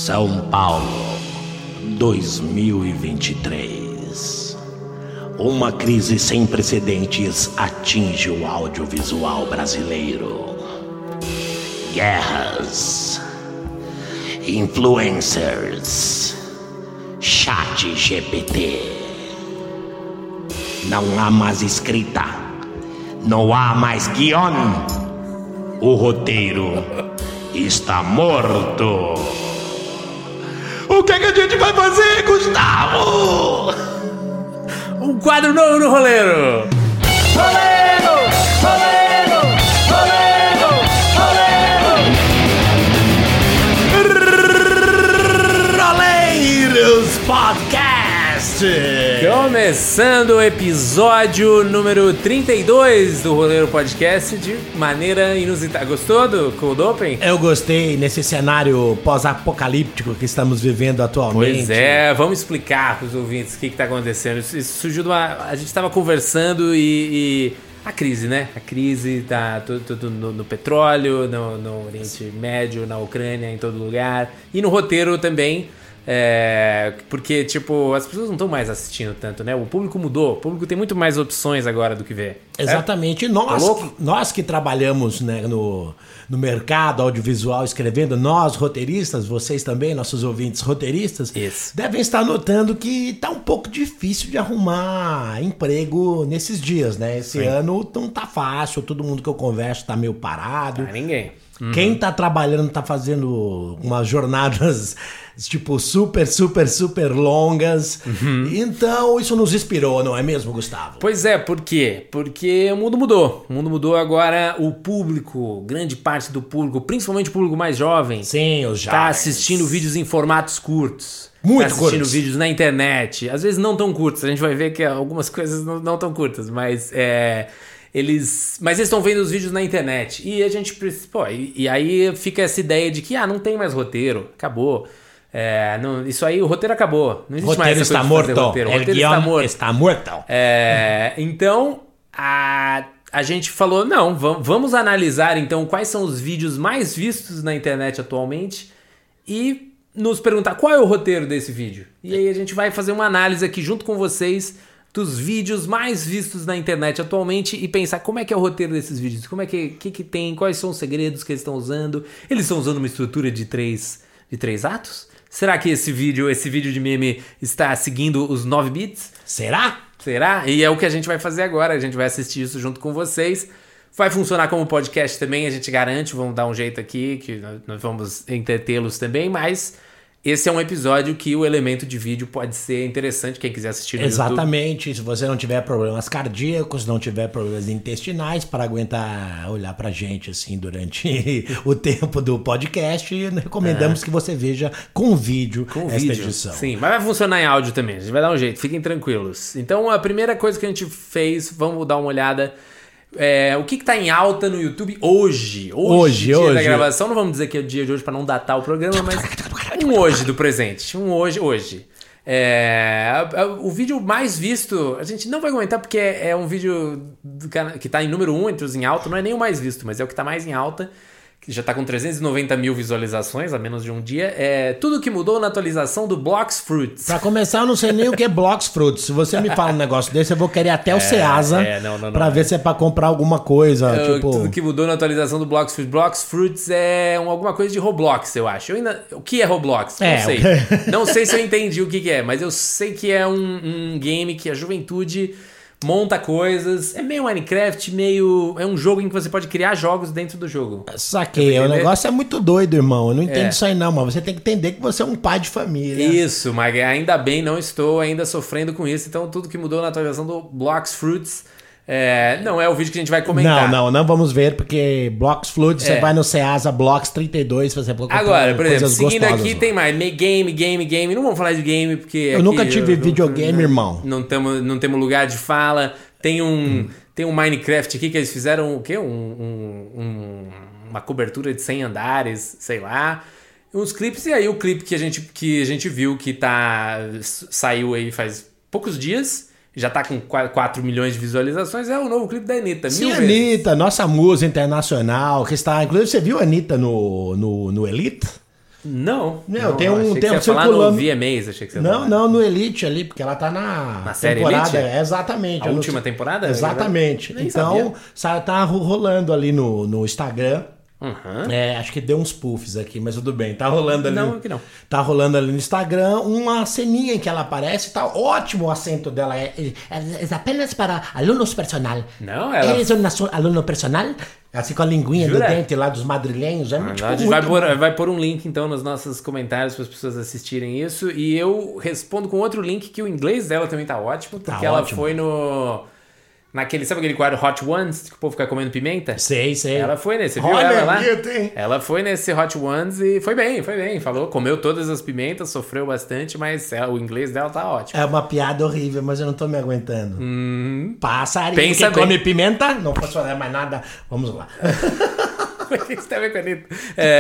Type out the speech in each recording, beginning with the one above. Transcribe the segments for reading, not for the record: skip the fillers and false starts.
São Paulo, 2023. Uma crise sem precedentes atinge o audiovisual brasileiro. Guerras, influencers, chat GPT. Não há mais escrita, não há mais guion. O roteiro está morto. O que é que a gente vai fazer, Gustavo? Um quadro novo no Roleiro! Roleiro! Roleiro! Roleiro! Roleiro! Roleiros Podcast! Começando o episódio número 32 do Roleiro Podcast de maneira inusitada. Gostou do Cold Open? Eu gostei nesse cenário pós-apocalíptico que estamos vivendo atualmente. Pois é, vamos explicar para os ouvintes o que está acontecendo. Isso surgiu de a gente estava conversando e a crise, né? A crise tá tudo no petróleo, no Oriente Médio, na Ucrânia, em todo lugar. E no roteiro também. Porque, tipo, as pessoas não estão mais assistindo tanto, né? O público mudou, o público tem muito mais opções agora do que ver. Exatamente. Nós que trabalhamos, né, no mercado audiovisual escrevendo, nós roteiristas, vocês também, nossos ouvintes roteiristas, devem estar notando que tá um pouco difícil de arrumar emprego nesses dias, né? Esse ano não tá fácil, todo mundo que eu converso tá meio parado. Tá ninguém. Quem tá trabalhando tá fazendo umas jornadas tipo super longas. Então isso nos inspirou, não é mesmo, Gustavo? Pois é, por quê? Porque o mundo mudou. O mundo mudou agora, o público, grande parte do público, principalmente o público mais jovem, sim, os jovens, tá assistindo vídeos em formatos curtos. Muito tá assistindo curtos. Vídeos na internet. Às vezes não tão curtos, a gente vai ver que algumas coisas não tão curtas, mas eles estão vendo os vídeos na internet. E a gente precisa. E aí fica essa ideia de que não tem mais roteiro, acabou. Isso aí, o roteiro acabou. Não existe mais essa coisa de fazer roteiro. O roteiro está morto. Então, a gente falou: não, vamos analisar então quais são os vídeos mais vistos na internet atualmente e nos perguntar qual é o roteiro desse vídeo. E aí a gente vai fazer uma análise aqui junto com vocês dos vídeos mais vistos na internet atualmente e pensar como é que é o roteiro desses vídeos, como é que tem, quais são os segredos que eles estão usando. Eles estão usando uma estrutura de três atos? Será que esse vídeo de meme está seguindo os 9 bits? Será? E é o que a gente vai fazer agora, a gente vai assistir isso junto com vocês. Vai funcionar como podcast também, a gente garante, vamos dar um jeito aqui, que nós vamos entretê-los também, mas esse é um episódio que o elemento de vídeo pode ser interessante, quem quiser assistir no Exatamente, YouTube. Se você não tiver problemas cardíacos, não tiver problemas intestinais, para aguentar olhar pra gente assim durante o tempo do podcast, recomendamos que você veja com vídeo esta edição. Sim, mas vai funcionar em áudio também, a gente vai dar um jeito, fiquem tranquilos. Então a primeira coisa que a gente fez, vamos dar uma olhada. O que tá em alta no YouTube hoje dia da gravação, não vamos dizer que é o dia de hoje para não datar o programa, mas hoje do presente, hoje. O vídeo mais visto, a gente não vai comentar porque é um vídeo que tá em número 1 entre os em alta, não é nem o mais visto, mas é o que tá mais em alta, que já tá com 390 mil visualizações há menos de um dia. Tudo que mudou na atualização do Blox Fruits. Pra começar, eu não sei nem o que é Blox Fruits. Se você me fala um negócio desse, eu vou querer até o Ceasa pra ver se é pra comprar alguma coisa. Tudo que mudou na atualização do Blox Fruits. Blox Fruits é alguma coisa de Roblox, eu acho. O que é Roblox? Não sei. Não sei se eu entendi o que é, mas eu sei que é um game que a juventude monta coisas, é meio Minecraft, é um jogo em que você pode criar jogos dentro do jogo. Saquei, o negócio é muito doido, irmão, eu não entendo isso aí não, mas você tem que entender que você é um pai de família. Isso, mas ainda bem, não estou ainda sofrendo com isso, então tudo que mudou na atualização do Blox Fruits não é o vídeo que a gente vai comentar. Não vamos ver, porque Blox Fruits, você vai no Ceasa Blox 32, você pode comprar. Agora, por exemplo, seguindo aqui tem mais game, não vamos falar de game, porque eu nunca tive videogame, irmão. Não temos lugar de fala. Tem um Minecraft aqui que eles fizeram o quê? Uma cobertura de 100 andares, sei lá. Uns clipes, e aí o clipe que a gente viu que saiu aí faz poucos dias, já tá com 4 milhões de visualizações, é o novo clipe da Anitta. Sim, Anitta, nossa musa internacional, que está... Inclusive, você viu a Anitta no Elite? Não. Tem um tempo circulando. No VMAs, achei que você Não, no Elite ali, porque ela tá na série temporada. Elite? Exatamente. A última temporada? Exatamente. Então, tá rolando ali no Instagram. Acho que deu uns puffs aqui, mas tudo bem. Tá rolando ali. Não, aqui não. Tá rolando ali no Instagram uma ceninha em que ela aparece. Tá ótimo o acento dela. É apenas para alunos personal. Não, ela... Eres um aluno personal? Assim com a linguinha do dente lá dos madrilenhos. A gente vai pôr um link então nos nossos comentários para as pessoas assistirem isso. E eu respondo com outro link que o inglês dela também tá ótimo. Porque ela foi sabe aquele quadro Hot Ones, que o povo fica comendo pimenta? Sei. Ela foi nesse, viu ela lá? Ela foi nesse Hot Ones e foi bem. Falou, comeu todas as pimentas, sofreu bastante, mas o inglês dela tá ótimo. É uma piada horrível, mas eu não tô me aguentando. Passarinho Pensa que come pimenta, não posso fazer mais nada. Vamos lá. O que você tá vendo com a Anitta?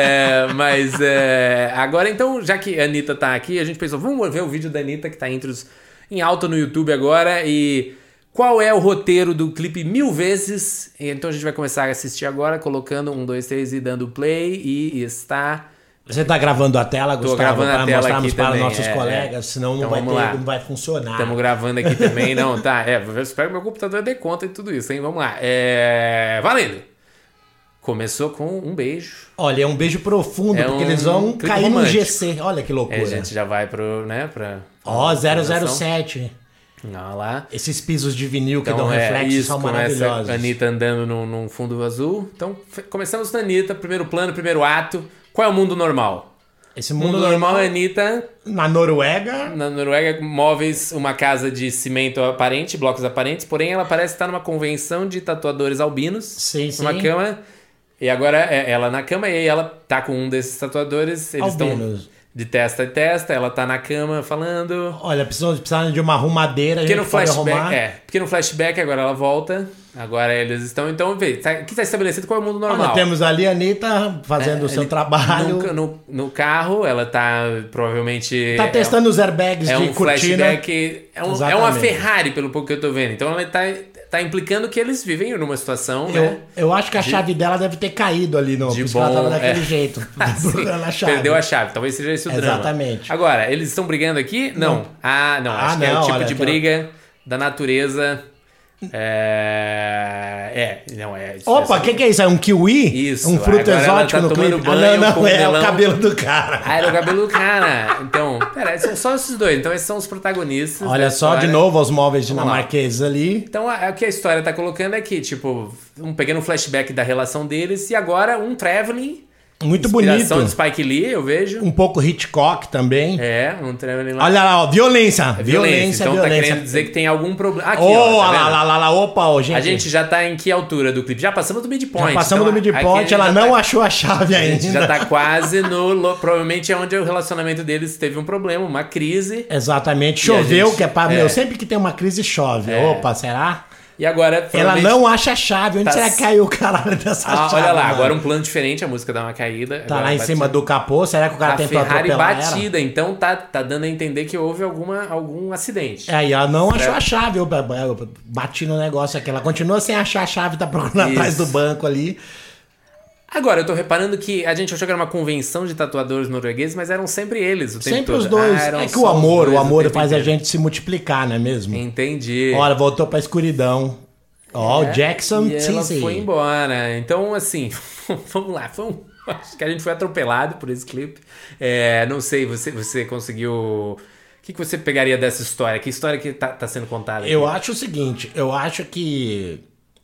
Agora então, já que a Anitta tá aqui, a gente pensou, vamos ver o vídeo da Anitta que tá em alta no YouTube agora e... Qual é o roteiro do clipe 1000 vezes? Então a gente vai começar a assistir agora, colocando 1, 2, 3 e dando play. E está... Você está gravando a tela, Gustavo? Estou gravando a tela aqui para também, nossos colegas, senão então não vai funcionar. Estamos gravando aqui também, não, tá? Eu espero que meu computador dê conta de tudo isso, hein? Vamos lá. Valendo! Começou com um beijo. Olha, é um beijo profundo, porque eles vão cair romântico. No GC. Olha que loucura. A gente já vai pro, né, pra... 007. Olha lá. Esses pisos de vinil que dão reflexos são maravilhosos. A Anitta andando num fundo azul. Então, começamos com a Anitta, primeiro plano, primeiro ato. Qual é o mundo normal? Esse mundo normal é a Anitta... Na Noruega. Na Noruega, móveis, uma casa de cimento aparente, blocos aparentes. Porém, ela parece estar numa convenção de tatuadores albinos. Sim. Numa cama. E agora, ela na cama e aí ela tá com um desses tatuadores. Eles estão... De testa a testa, ela tá na cama falando. Olha, precisando de uma arrumadeira. Pequeno flashback, agora ela volta. Agora eles estão. Então, vê, o que tá estabelecido qual é o mundo normal? Olha, temos ali a Anitta fazendo o seu trabalho. No carro, ela tá provavelmente. Tá testando os airbags de cortina. Flashback. É uma Ferrari, pelo pouco que eu tô vendo. Então ela tá implicando que eles vivem numa situação, né? Eu acho que a chave dela deve ter caído ali no... De bom, ela tava daquele jeito. Perdeu a chave. Talvez seja esse o drama. Exatamente. Agora, eles estão brigando aqui? Não. Acho que é o tipo de briga da natureza... Opa, o que é isso? É um kiwi? Isso. Um fruto exótico no clipe? Não, é o cabelo do cara. Era o cabelo do cara. Então, são só esses dois. Então, esses são os protagonistas. Olha só, de novo, os móveis dinamarqueses ali. Então, o que a história tá colocando é que, tipo, pegando um flashback da relação deles e agora um traveling. Muito bonito. Inspiração de Spike Lee, eu vejo. Um pouco Hitchcock também. Um traveling lá. Olha lá, ó, violência. Então tá querendo dizer que tem algum problema. Aqui, ó, gente. A gente já tá em que altura do clipe? Já passamos do midpoint. Já passamos do midpoint, ela não achou a chave ainda. A gente já tá quase provavelmente é onde o relacionamento deles teve um problema, uma crise. Exatamente. Choveu, que é pra... sempre que tem uma crise, chove. Opa, será? E agora... Ela não acha a chave. Onde será que caiu o caralho dessa chave? Olha lá, agora um plano diferente, a música dá uma caída. Tá lá em cima do capô, será que o cara tentou Ferrari atropelar batida, então tá dando a entender que houve algum acidente. E ela não achou a chave. Eu bati no negócio aqui. Ela continua sem achar a chave, tá procurando atrás do banco ali. Agora, eu tô reparando que a gente achou que era uma convenção de tatuadores noruegueses, mas eram sempre eles o tempo sempre todo. Os dois. É que o amor faz a gente se multiplicar, não é mesmo? Entendi. Olha, voltou pra escuridão. O Jackson e ela foi embora. Então, assim, vamos lá. Acho que a gente foi atropelado por esse clipe. Não sei, você conseguiu... O que você pegaria dessa história? Que história que tá sendo contada aqui? Eu acho o seguinte, eu acho que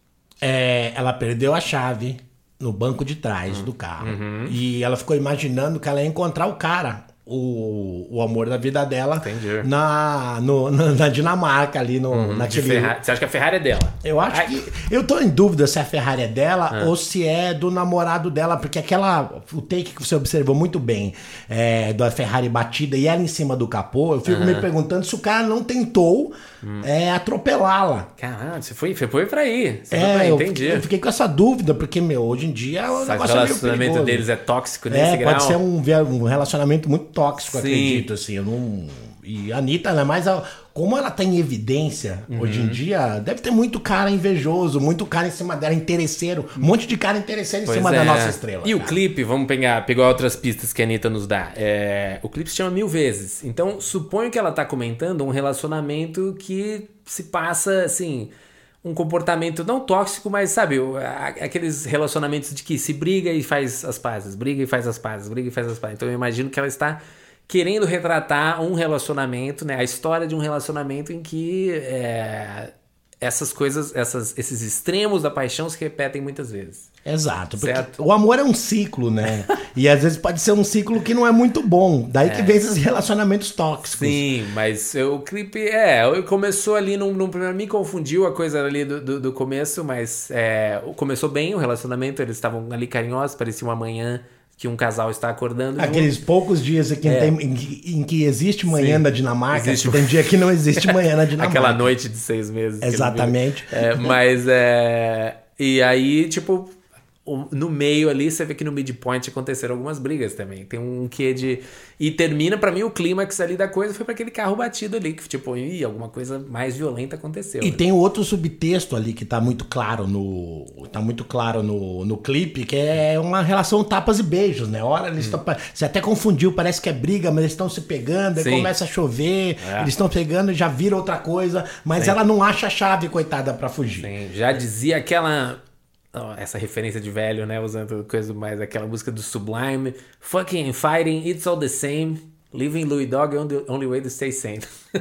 ela perdeu a chave no banco de trás do carro. E ela ficou imaginando que ela ia encontrar o cara, o amor da vida dela. Entendi. Na Dinamarca ali naquele... Você acha que a Ferrari é dela? Eu acho que... Eu tô em dúvida se a Ferrari é dela ou se é do namorado dela, porque o take que você observou muito bem da Ferrari batida e ela em cima do capô, eu fico me perguntando se o cara não tentou atropelá-la. Caralho, você foi pra aí. Entendi. Eu fiquei com essa dúvida, porque, hoje em dia o negócio o relacionamento deles é tóxico nesse grau. Pode ser um relacionamento muito tóxico, acredito, assim. Eu não... E a Anitta, né? Mas como ela tá em evidência hoje em dia, deve ter muito cara invejoso, muito cara em cima dela, interesseiro. Um monte de cara interesseiro em cima da nossa estrela. E o clipe, vamos pegar outras pistas que a Anitta nos dá. O clipe se chama 1000 Vezes. Então, suponho que ela tá comentando um relacionamento que se passa, assim... um comportamento não tóxico, mas sabe, aqueles relacionamentos de que se briga e faz as pazes, briga e faz as pazes, briga e faz as pazes. Então eu imagino que ela está querendo retratar um relacionamento, né, a história de um relacionamento em que essas coisas, esses extremos da paixão se repetem muitas vezes. Exato, porque o amor é um ciclo, né? E às vezes pode ser um ciclo que não é muito bom. Daí que vem esses relacionamentos tóxicos. Sim, mas o clipe começou ali num primeiro, me confundiu a coisa ali do começo, mas começou bem o relacionamento, eles estavam ali carinhosos, parecia uma manhã que um casal está acordando. Aqueles poucos dias aqui em que existe manhã na Dinamarca, tem dia que não existe manhã na Dinamarca. Aquela noite de 6 meses. Exatamente. E aí, tipo... no meio ali, você vê que no midpoint aconteceram algumas brigas também. Tem um quê de... E termina, pra mim, o clímax ali da coisa foi pra aquele carro batido ali, que tipo, alguma coisa mais violenta aconteceu. E tem outro subtexto ali que tá muito claro no clipe, que é uma relação tapas e beijos, né? Ora, eles estão... Você até confundiu, parece que é briga, mas eles estão se pegando, aí começa a chover, eles estão pegando e já vira outra coisa, mas ela não acha a chave, coitada, pra fugir. Sim, já dizia aquela... essa referência de velho, né? Usando coisa mais... aquela música do Sublime. Fucking and fighting, it's all the same. Living Louis Dog, only way to stay sane.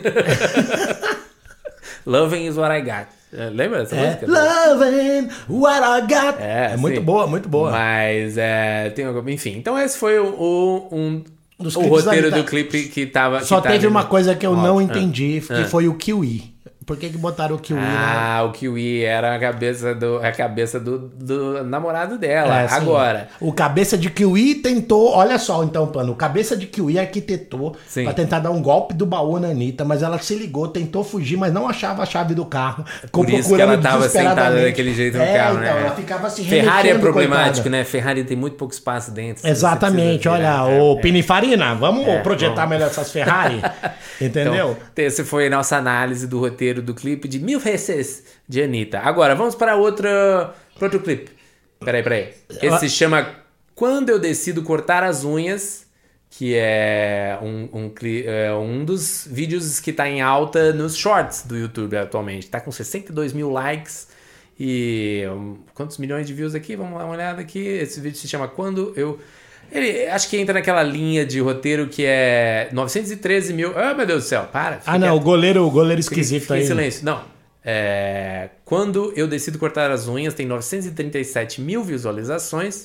Loving is what I got. Lembra dessa música? Loving what I got. É muito boa, muito boa. Mas, enfim. Então esse foi o roteiro do clipe que tava... Só teve uma coisa que eu não entendi, que foi o Kiwi. Por que botaram o Kiwi? O Kiwi era a cabeça do namorado dela. Agora. O cabeça de Kiwi tentou... Olha só, então, plano. O cabeça de Kiwi arquitetou pra tentar dar um golpe do baú na Anitta, mas ela se ligou, tentou fugir, mas não achava a chave do carro. Por isso que ela tava sentada daquele jeito no carro, né? Ela ficava se Ferrari é problemático, né? Ferrari tem muito pouco espaço dentro. Exatamente. Olha, o Pininfarina, vamos projetar melhor essas Ferrari. Entendeu? Então, essa foi a nossa análise do roteiro do clipe de 1000 Vezes de Anitta. Agora, vamos para outro clipe. Peraí. Esse se chama Quando Eu Decido Cortar as Unhas, que é um dos vídeos que está em alta nos shorts do YouTube atualmente. Está com 62 mil likes e quantos milhões de views aqui? Vamos dar uma olhada aqui. Esse vídeo se chama Quando Eu... Ele acho que entra naquela linha de roteiro que é 913 mil... Ah, meu Deus do céu, para. Não, o goleiro esquisito fica aí. Em silêncio. Não. Quando Eu Decido Cortar as Unhas, tem 937 mil visualizações.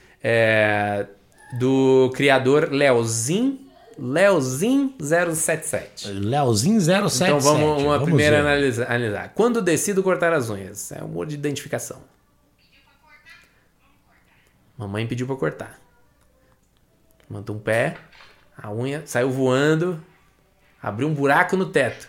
Do criador Leozin077. Leozin077. Então vamos primeiro analisar. Quando Decido Cortar as Unhas. É um modo de identificação. Mamãe pediu pra cortar. Mandou um pé, a unha saiu voando, abriu um buraco no teto.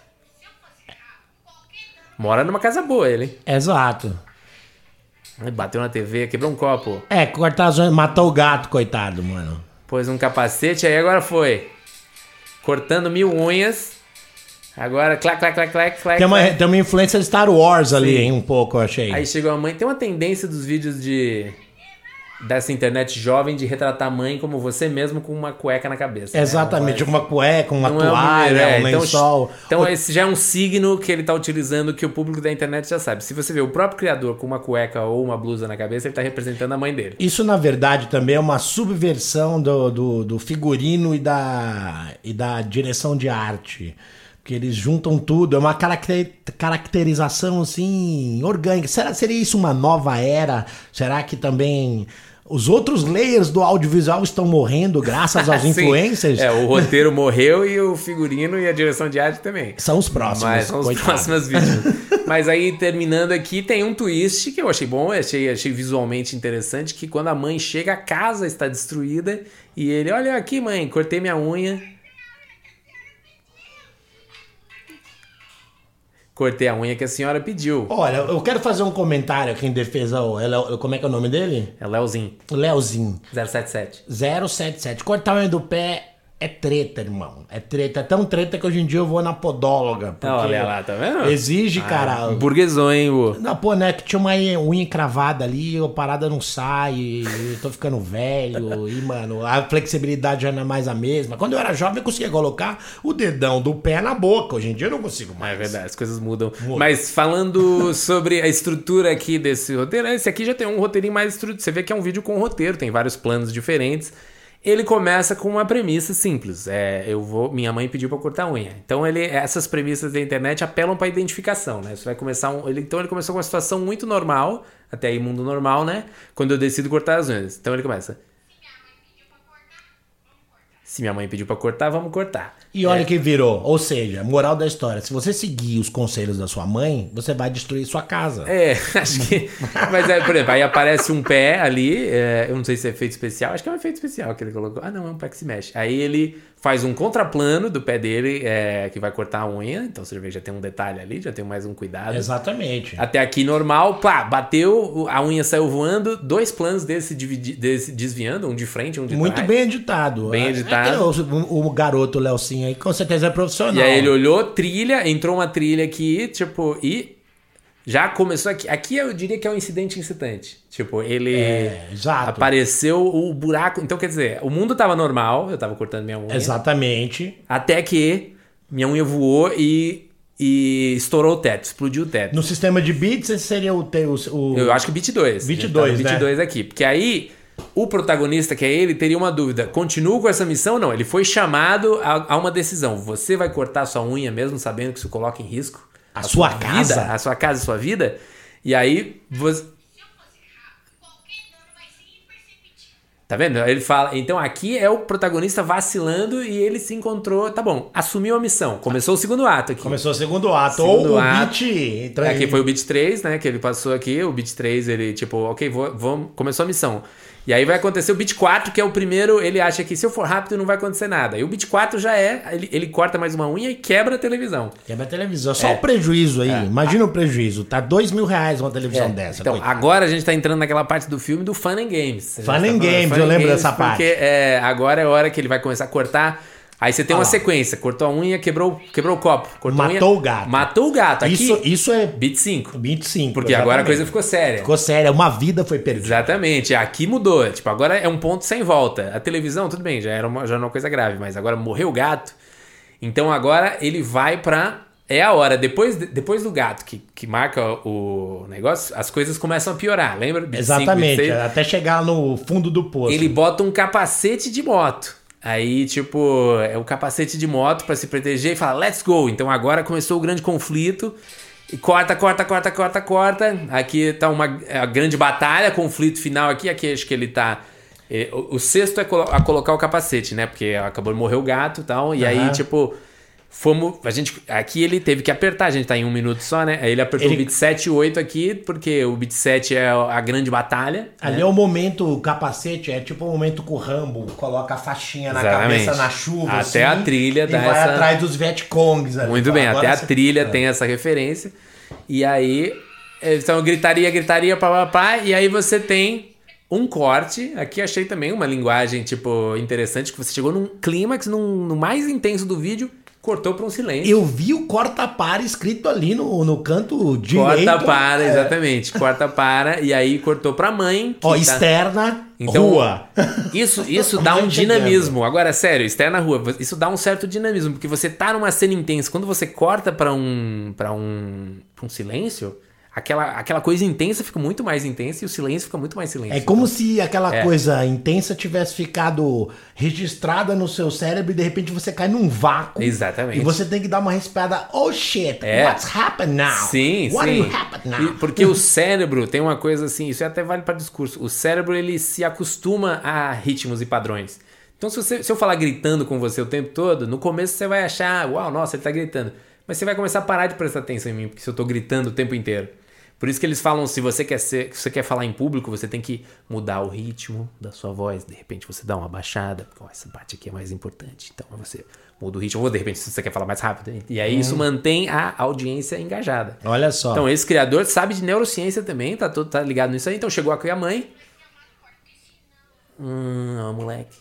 Mora numa casa boa ele, hein? Exato. Bateu na TV, quebrou um copo. Cortar as unhas, matou o gato, coitado, mano. Pôs um capacete, aí agora foi. Cortando 1000 unhas. Agora, clac. Tem uma influência de Star Wars ali, hein, um pouco, eu achei. Aí chegou a mãe. Tem uma tendência dos vídeos dessa internet jovem de retratar a mãe como você mesmo com uma cueca na cabeça. Exatamente, uma cueca, uma toalha, um lençol. Então esse já é um signo que ele tá utilizando que o público da internet já sabe. Se você vê o próprio criador com uma cueca ou uma blusa na cabeça, ele tá representando a mãe dele. Isso, na verdade, também é uma subversão do figurino e da direção de arte. Porque eles juntam tudo, é uma caracterização assim orgânica. Seria isso uma nova era? Será que também os outros layers do audiovisual estão morrendo graças aos influencers? O roteiro morreu e o figurino e a direção de arte também. São os próximos. Mas são os próximos vídeos. Mas aí, terminando aqui, tem um twist que eu achei bom, achei visualmente interessante, que quando a mãe chega, a casa está destruída e ele, olha aqui, mãe, cortei minha unha. Cortei a unha que a senhora pediu. Olha, eu quero fazer um comentário aqui em defesa. Como é que é o nome dele? É Leozin. Leozin. 077. 077. Cortar a unha do pé É treta, irmão. É treta. É tão treta que hoje em dia eu vou na podóloga. Olha lá, tá vendo? Exige, cara. Burguesou, hein, Não, pô, né? Que tinha uma unha encravada ali, a parada não sai, eu tô ficando velho. E, mano, a flexibilidade já não é mais a mesma. Quando eu era jovem, eu conseguia colocar o dedão do pé na boca. Hoje em dia eu não consigo mais. É verdade, as coisas mudam. Mas falando sobre a estrutura aqui desse roteiro, esse aqui já tem um roteirinho mais estruturado. Você vê que é um vídeo com roteiro, tem vários planos diferentes. Ele começa com uma premissa simples. Minha mãe pediu pra cortar a unha. Então essas premissas da internet apelam pra identificação, né? Você vai começar então ele começou com uma situação muito normal, até aí mundo normal, né? Quando eu decido cortar as unhas. Então ele começa: se minha mãe pediu pra cortar, vamos cortar. E olha que virou. Ou seja, moral da história. Se você seguir os conselhos da sua mãe, você vai destruir sua casa. Acho que... Mas, por exemplo, aí aparece um pé ali. Eu não sei se é efeito especial. Acho que é um efeito especial que ele colocou. Ah, não, é um pé que se mexe. Aí ele faz um contraplano do pé dele, que vai cortar a unha. Então você vê que já tem um detalhe ali, já tem mais um cuidado. Exatamente. Até aqui normal, pá, bateu, a unha saiu voando, 2 planos desse desviando, um de frente, um de trás. Muito bem editado. Bem editado. O garoto Léo-Sim aí com certeza é profissional. E aí ele olhou, trilha, entrou uma trilha aqui, tipo, e já começou aqui. Aqui eu diria que é um incidente incitante. Tipo, ele apareceu o buraco. Então, quer dizer, o mundo tava normal, eu tava cortando minha unha. Exatamente. Até que minha unha voou e estourou o teto, explodiu o teto. No sistema de bits, esse seria o... Eu acho que bit 2. Bit 2, né? Bit 2 aqui. Porque aí... O protagonista, que é ele, teria uma dúvida. Continuo com essa missão ou não? Ele foi chamado a uma decisão. Você vai cortar sua unha mesmo sabendo que isso coloca em risco a sua casa? Vida, a sua casa e sua vida? E aí... Você... Tá vendo? Ele fala... Então aqui é o protagonista vacilando e ele se encontrou... Tá bom, assumiu a missão. Começou o segundo ato aqui. Começou o segundo ato. Ou o bit... Aqui foi o bit 3, né? Que ele passou aqui. O bit 3, ele tipo... Ok, vamos... Começou a missão. E aí vai acontecer o bit 4, que é o primeiro, ele acha que se eu for rápido não vai acontecer nada. E o bit 4 já ele corta mais uma unha e quebra a televisão. Quebra a televisão. Só o prejuízo aí. Imagina o prejuízo. Tá R$2.000 uma televisão dessa. Então, agora a gente tá entrando naquela parte do filme do Fun and Games. Fun and Games, eu lembro dessa parte. Porque agora é a hora que ele vai começar a cortar... Aí você tem uma sequência, cortou a unha, quebrou o copo. Matou o gato. Matou o gato. Aqui, isso é... Bit 5. Bit 5, porque exatamente. Agora a coisa ficou séria. Ficou séria, uma vida foi perdida. Exatamente, aqui mudou. Tipo, agora é um ponto sem volta. A televisão, tudo bem, já era uma coisa grave, mas agora morreu o gato. Então agora ele vai pra... É a hora, depois do gato que marca o negócio, as coisas começam a piorar, lembra? Bit exatamente, 5, até chegar no fundo do poço. Ele bota um capacete de moto. Aí, tipo, é o capacete de moto pra se proteger e fala, let's go. Então agora começou o grande conflito. E corta. Aqui tá a grande batalha, conflito final aqui. Aqui acho que ele tá... O sexto é a colocar o capacete, né? Porque acabou de morrer o gato e tal. E aí, tipo... Aqui ele teve que apertar, a gente tá em 1 minuto só, né? Aí ele apertou o bit 7 e 8 aqui, porque o bit 7 é a grande batalha. Ali, né? É o momento, o capacete é tipo o momento que o Rambo coloca a faixinha na cabeça na chuva. Até assim, a trilha e vai atrás dos Vietcongs ali. Muito bem, até a trilha tem essa referência. E aí, então gritaria, pá, e aí você tem um corte. Aqui achei também uma linguagem, tipo, interessante, que você chegou num clímax, no mais intenso do vídeo, cortou para um silêncio. Eu vi o corta-para escrito ali no canto direito. Corta-para, exatamente. Corta-para, e aí cortou pra mãe. Externa, então, rua. Isso dá um dinamismo. Agora, sério, externa, rua. Isso dá um certo dinamismo, porque você tá numa cena intensa. Quando você corta pra um silêncio... Aquela coisa intensa fica muito mais intensa e o silêncio fica muito mais silêncio. É como se aquela coisa intensa tivesse ficado registrada no seu cérebro e de repente você cai num vácuo. Exatamente. E você tem que dar uma respirada. Oh shit, what's happened now? Sim, What happened now? Porque o cérebro tem uma coisa assim, isso até vale para discurso. O cérebro, ele se acostuma a ritmos e padrões. Então se eu falar gritando com você o tempo todo, no começo você vai achar, uau, nossa, ele tá gritando. Mas você vai começar a parar de prestar atenção em mim, porque se eu tô gritando o tempo inteiro. Por isso que eles falam, se você quer falar em público, você tem que mudar o ritmo da sua voz. De repente você dá uma baixada, porque essa parte aqui é mais importante. Então você muda o ritmo. Ou de repente se você quer falar mais rápido. E aí isso mantém a audiência engajada. Olha só. Então esse criador sabe de neurociência também, tá ligado nisso aí. Então chegou aqui a mãe. Ó, moleque.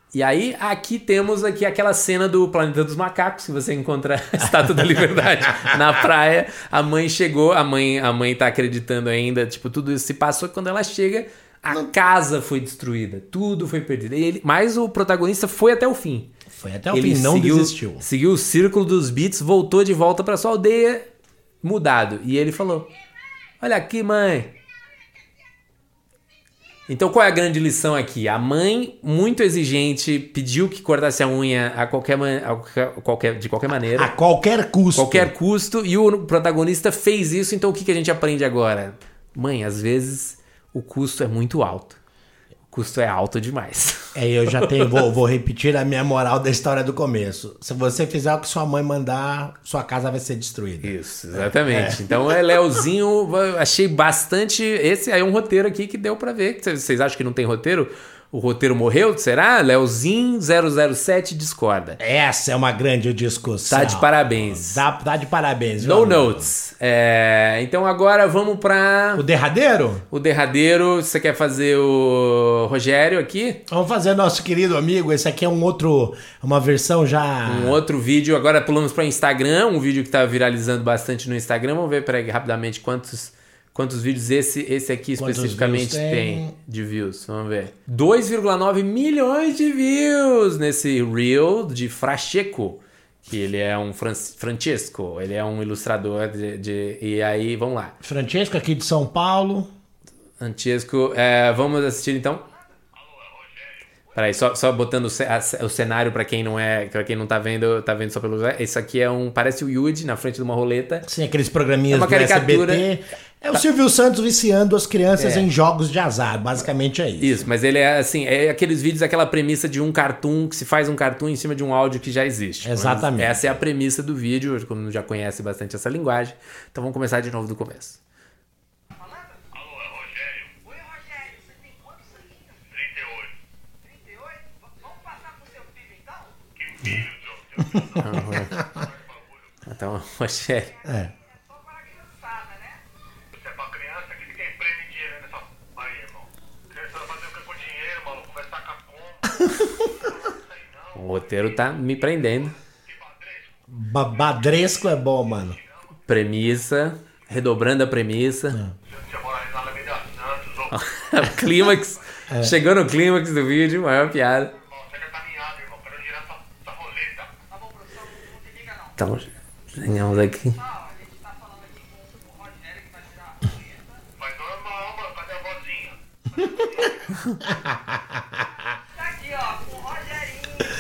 E aí, aqui temos aquela cena do Planeta dos Macacos, que você encontra a Estátua da Liberdade na praia. A mãe chegou, a mãe tá acreditando ainda, tipo, tudo isso se passou. Quando ela chega, a casa foi destruída, tudo foi perdido. Mas o protagonista foi até o fim. Foi até o fim, não desistiu. Seguiu o círculo dos beats, voltou de volta pra sua aldeia, mudado. E ele falou, olha aqui, mãe. Então, qual é a grande lição aqui? A mãe, muito exigente, pediu que cortasse a unha de qualquer maneira. A qualquer custo. Qualquer custo. E o protagonista fez isso. Então, o que a gente aprende agora? Mãe, às vezes, o custo é muito alto. O custo é alto demais. Eu já tenho... Vou repetir a minha moral da história do começo. Se você fizer o que sua mãe mandar, sua casa vai ser destruída. Isso, exatamente. Então, Leozinho, achei bastante... Esse aí é um roteiro aqui que deu pra ver. Vocês acham que não tem roteiro? O roteiro morreu? Será? Leozinho 007 discorda. Essa é uma grande discussão. Tá de parabéns. Dá de parabéns. No notes. Então agora vamos pra... O derradeiro? O derradeiro. Você quer fazer o Rogério aqui? Vamos fazer nosso querido amigo. Esse aqui é uma versão já... Um outro vídeo. Agora pulamos pra Instagram. Um vídeo que tá viralizando bastante no Instagram. Vamos ver rapidamente quantos vídeos esse aqui especificamente tem de views. Vamos ver. 2,9 milhões de views nesse Reel de Fracheco. Que ele é um Francesco. Ele é um ilustrador E aí, vamos lá. Francesco aqui de São Paulo. Francesco. Vamos assistir então. Peraí, só botando o cenário pra quem não tá vendo só pelo... Esse aqui parece o Yuji na frente de uma roleta. Sim, aqueles programinhas do SBT. É o Silvio Santos viciando as crianças em jogos de azar, basicamente é isso. Isso, mas ele é assim, aqueles vídeos, aquela premissa de um cartoon, que se faz um cartoon em cima de um áudio que já existe. Exatamente. Mas essa é a premissa do vídeo, como já conhece bastante essa linguagem. Então vamos começar de novo do começo. Então, Rogério. Isso é pra criança que tem prêmio em dinheiro nessa. Aí, irmão. Criança vai fazer o que com dinheiro, maluco? Conversar com a conta. O roteiro tá me prendendo. Badresco é bom, mano. Premissa, redobrando a premissa. Você mora aí na Alameda Santos. Clímax. Chegou no clímax do vídeo, maior piada. Então, ganhamos aqui. Mas normal, mano, cadê a vozinha? Tá aqui, ó, com o Rogerinho.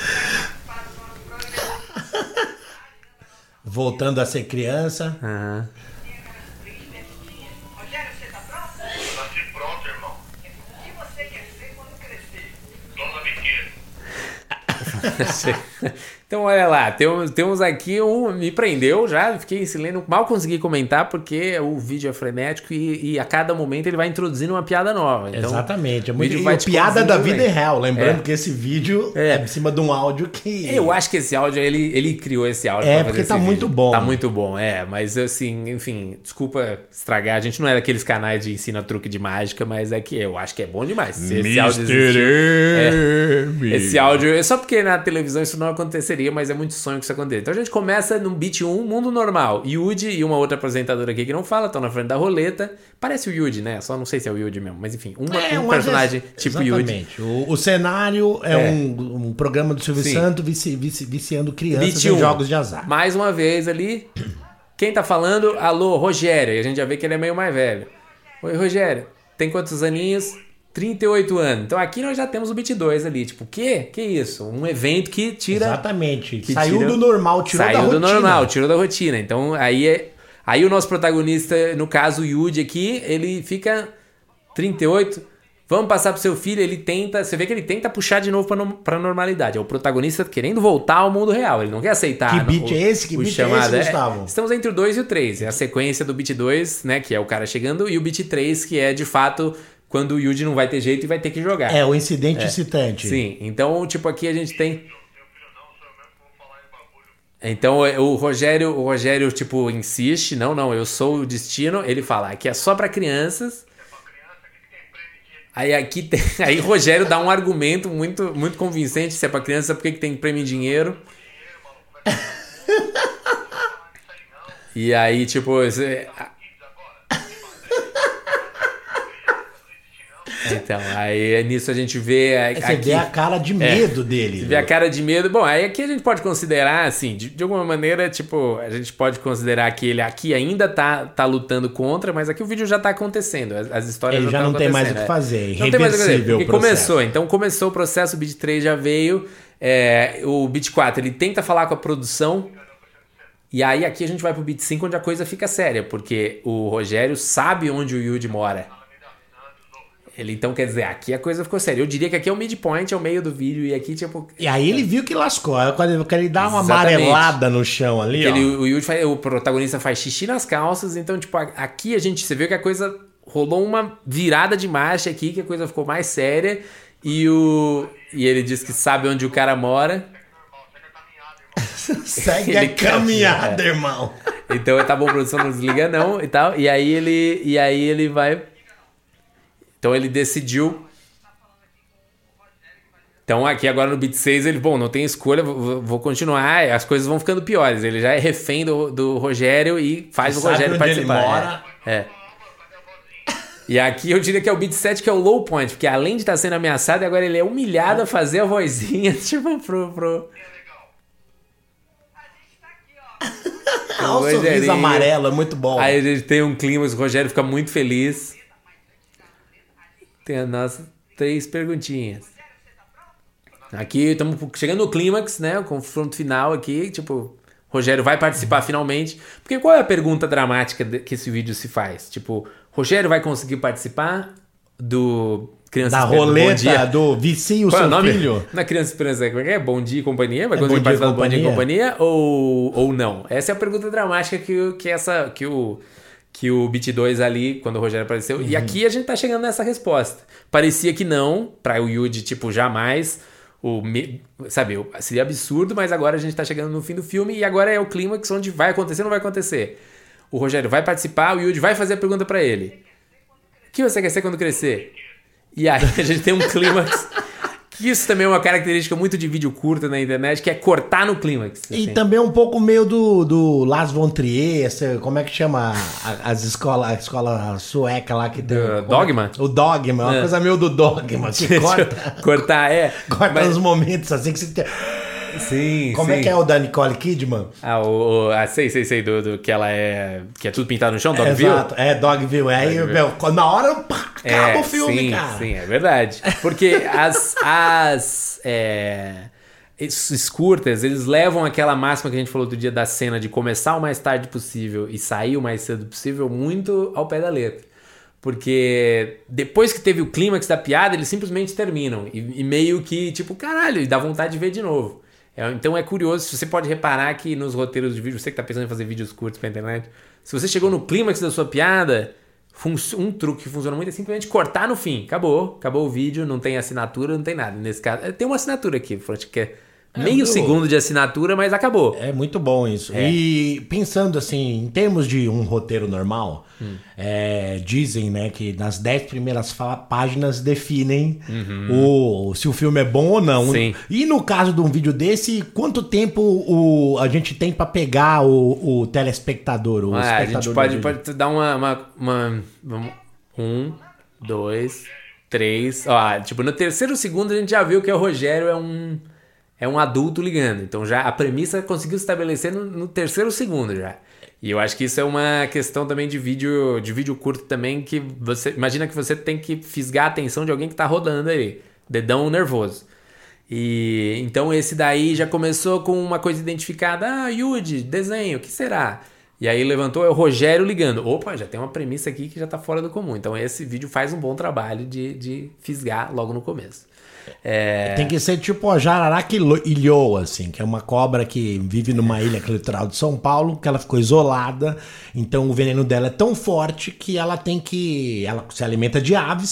Voltando a ser criança. Aham. Rogério, você tá pronto? Nasci pronto, irmão. O que você quer ser quando crescer? Dona Biqueira. Então, olha lá, temos aqui me prendeu já, fiquei em silêncio, mal consegui comentar porque o vídeo é frenético e a cada momento ele vai introduzindo uma piada nova. Então, exatamente, é muito piada da vida real, lembrando que esse vídeo é em cima de um áudio que... Eu acho que esse áudio, ele criou esse áudio pra fazer porque esse tá vídeo. muito bom. Tá muito bom, mas assim, enfim, desculpa estragar, a gente não é daqueles canais de ensina truque de mágica, mas é que eu acho que é bom demais. Se esse áudio existir, esse áudio, é só porque na televisão isso não aconteceria, mas é muito sonho que isso aconteça. Então a gente começa no beat 1, mundo normal. Yuji e uma outra apresentadora aqui que não fala, estão na frente da roleta. Parece o Yuji, né? Só não sei se é o Yuji mesmo, mas enfim, um personagem tipo Yuji. O cenário é um programa do Silvio Santos viciando crianças em jogos de azar. Mais uma vez ali, quem tá falando? Alô, Rogério. E a gente já vê que ele é meio mais velho. Oi, Rogério. Tem quantos aninhos? 38 anos. Então aqui nós já temos o Beat 2 ali. Tipo, o quê? Que isso? Um evento que tira... Exatamente. Saiu do normal, tirou da rotina. Saiu do normal, tirou da rotina. Então aí o nosso protagonista, no caso o Yuji aqui, ele fica 38. Vamos passar pro seu filho, ele tenta... Você vê que ele tenta puxar de novo pra normalidade. É o protagonista querendo voltar ao mundo real. Ele não quer aceitar... Que beat é esse? Que beat chamado, é esse, Gustavo? Estamos entre o 2 e o 3. É a sequência do Beat 2, né? Que é o cara chegando. E o Beat 3, que é, de fato... Quando o Yuji não vai ter jeito e vai ter que jogar. É, o incidente excitante. Sim, então, tipo, aqui a gente tem... Então, o Rogério, tipo, insiste. Não, eu sou o destino. Ele fala, aqui é só pra crianças. Aí aqui tem, aí Rogério dá um argumento muito, muito convincente, se é pra criança, por que tem prêmio em dinheiro? E aí, tipo... Então, aí nisso a gente vê... Você vê a cara de medo dele. Você vê a cara de medo. Bom, aí aqui a gente pode considerar, assim, de alguma maneira, tipo, a gente pode considerar que ele aqui ainda tá lutando contra, mas aqui o vídeo já tá acontecendo. As histórias ele já não tem mais o que fazer. Não tem mais o que fazer, porque começou. Então começou o processo, o Beat 3 já veio. O Beat 4, ele tenta falar com a produção. E aí aqui a gente vai pro Beat 5, onde a coisa fica séria, porque o Rogério sabe onde o Yuji mora. Ele, então, quer dizer, aqui a coisa ficou séria. Eu diria que aqui é o midpoint, é o meio do vídeo, e aqui, tipo... E aí ele viu que lascou. Quando ele dá uma amarelada no chão ali, ó. O protagonista faz xixi nas calças, então, tipo, aqui você vê que a coisa... Rolou uma virada de marcha aqui, que a coisa ficou mais séria, e ele diz que sabe onde o cara mora. Segue a caminhada, irmão. Então, tá bom, produção, não desliga não, e tal. E aí ele vai... Então ele decidiu. Então aqui agora no Beat 6 ele, não tem escolha, vou continuar, as coisas vão ficando piores. Ele já é refém do Rogério e faz o Rogério participar. Ele mora. E aqui eu diria que é o Beat 7 que é o low point, porque além de estar sendo ameaçado, agora ele é humilhado a fazer a vozinha, tipo, pro... Olha o sorriso amarelo, é muito bom. Aí a gente tem um clima, o Rogério fica muito feliz. Tem as nossas 3 perguntinhas. Aqui estamos chegando no clímax, né? O confronto final aqui. Tipo, Rogério vai participar finalmente. Porque qual é a pergunta dramática que esse vídeo se faz? Tipo, Rogério vai conseguir participar do Criança da roleta do Vici o seu filho? Na Criança Esperança, como é? Bom Dia e Companhia? Vai conseguir participar do Bom Dia e Companhia ou não? Essa é a pergunta dramática que o Beat 2 ali, quando o Rogério apareceu. E aqui a gente tá chegando nessa resposta. Parecia que não, pra o Yuji, tipo, jamais. Sabe, seria absurdo, mas agora a gente tá chegando no fim do filme e agora é o clímax onde vai acontecer ou não vai acontecer. O Rogério vai participar, o Yuji vai fazer a pergunta pra ele. O que você quer ser quando crescer? E aí a gente tem um clímax... Isso também é uma característica muito de vídeo curto na internet, que é cortar no clímax. Assim. E também um pouco meio do Lars von Trier, como é que chama a escola sueca lá que tem... Dogma? O Dogma, uma coisa meio do Dogma, que corta... Cortar, Corta nos momentos assim que você tem... Sim, Como é que é o da Nicole Kidman? Sei, que ela é... Que é tudo pintado no chão, Dogville? Exato, Dogville. Aí, na hora, acaba o filme, cara. Sim, é verdade. Porque esses curtas, eles levam aquela máxima que a gente falou do dia da cena de começar o mais tarde possível e sair o mais cedo possível muito ao pé da letra. Porque depois que teve o clímax da piada, eles simplesmente terminam. E meio que, tipo, caralho, e dá vontade de ver de novo. Então é curioso, você pode reparar que nos roteiros de vídeo, você que tá pensando em fazer vídeos curtos pra internet, se você chegou no clímax da sua piada, um truque que funciona muito é simplesmente cortar no fim. Acabou o vídeo, não tem assinatura, não tem nada. Nesse caso, tem uma assinatura aqui, que é meio segundo de assinatura, mas acabou. É muito bom isso. E pensando assim, em termos de um roteiro normal, dizem, né, que nas 10 primeiras páginas definem se o filme é bom ou não. Sim. E no caso de um vídeo desse, quanto tempo a gente tem pra pegar o telespectador? A gente pode dar uma 1, 2, 3... Tipo, no terceiro segundo a gente já viu que o Rogério é um adulto ligando. Então já a premissa conseguiu se estabelecer no terceiro segundo já. E eu acho que isso é uma questão também de vídeo curto também, que você imagina que você tem que fisgar a atenção de alguém que tá rodando aí, dedão nervoso. E então esse daí já começou com uma coisa identificada, Yuji, desenho, o que será? E aí levantou, é o Rogério ligando. Opa, já tem uma premissa aqui que já tá fora do comum. Então esse vídeo faz um bom trabalho de fisgar logo no começo. Tem que ser tipo a Jararaca Ilho, assim, que é uma cobra que vive numa ilha litoral de São Paulo, que ela ficou isolada, então o veneno dela é tão forte que ela se alimenta de aves,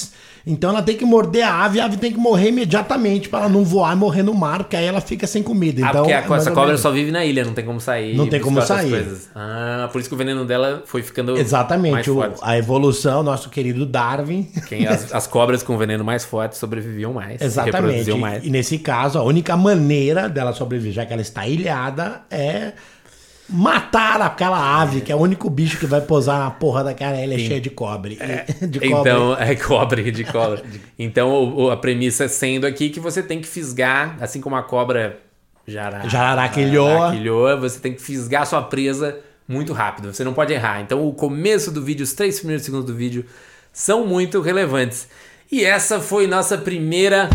Então ela tem que morder a ave tem que morrer imediatamente pra ela não voar e morrer no mar, porque aí ela fica sem comida. Então, porque essa cobra só vive na ilha, não tem como sair. Não tem como sair. Coisas. Por isso que o veneno dela foi ficando exatamente, mais forte. A evolução, nosso querido Darwin. As cobras com veneno mais forte sobreviviam mais. Exatamente. Mais. E nesse caso, a única maneira dela sobreviver, já que ela está ilhada, é matar aquela ave, que é o único bicho que vai pousar na porra daquela ilha cheia de cobre. Então, cobre. Então, a premissa sendo aqui que você tem que fisgar, assim como a cobra jararaquilhoa, você tem que fisgar a sua presa muito rápido. Você não pode errar. Então, o começo do vídeo, os 3 primeiros segundos do vídeo são muito relevantes. E essa foi nossa primeira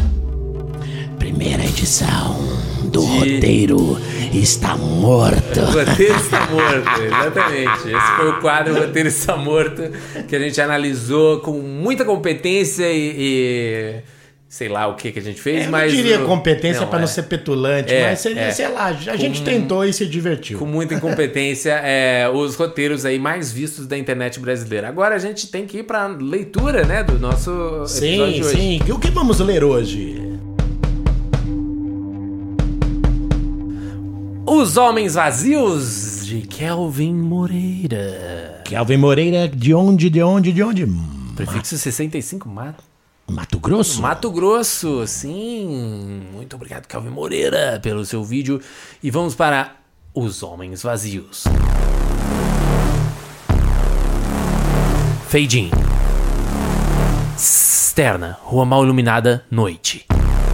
edição do Roteiro Está Morto. O Roteiro Está Morto, exatamente. Esse foi o quadro Roteiro Está Morto, que a gente analisou com muita competência e sei lá o que a gente fez, mas... Eu diria competência para não ser petulante, mas sei lá, a gente tentou e se divertiu. Com muita incompetência, os roteiros aí mais vistos da internet brasileira. Agora a gente tem que ir para leitura, né, do nosso episódio de hoje. Sim. E o que vamos ler hoje? Os Homens Vazios, de Kelvin Moreira. Kelvin Moreira, de onde? Prefixo 65, Mato Grosso? Mato Grosso, sim. Muito obrigado, Kelvin Moreira, pelo seu vídeo. E vamos para Os Homens Vazios. Fade in. Externa, rua mal iluminada, noite.